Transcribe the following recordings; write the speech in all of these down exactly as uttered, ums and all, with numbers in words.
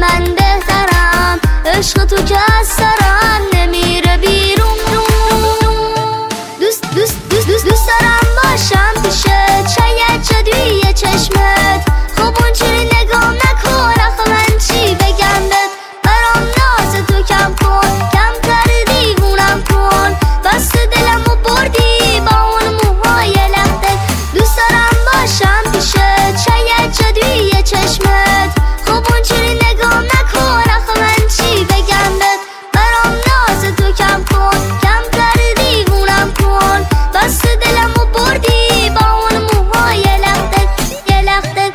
من بهترم، عشق تو که از سرم نمیره بیرون. دوست دوست دوست دوست دوست دارم باشم پیشت، شاید جادوی چشمت خب اونجوری نگام نکن، آخه من چی بگم بهت؟ برام ناز تو کم کن، کمتر دیوونم کن، بس دلمو بردی با اون موهای لختت. دوست دارم باشم پیشت، شاید جادوی چشمت خب اونجوری نگام نکن، آخه من چی بگم بهت؟ برام ناز تو کم کن، کمتر دیوونم کن، بس دلمو بردی با اون موهای لختت یه لختت.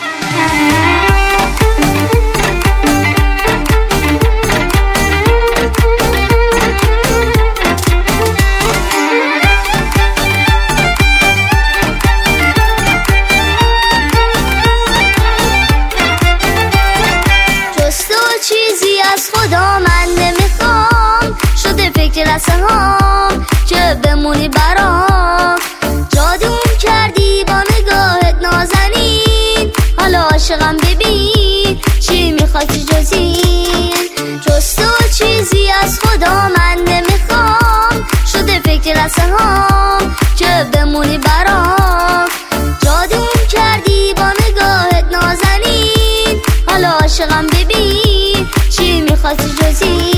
جز تو چیزی از خدا من نمیخوام، شده فکر لحظه هام که بمونی برام. جادوم کردی با نگاهت نازنین، حالا عاشقم ببین چی میخوای جز این. جز تو چیزی از خدا من نمیخوام، شده فکر لحظه هام که بمونی برام. جادوم کردی با نگاهت نازنین، حالا عاشقم ببین چی میخوای جز این.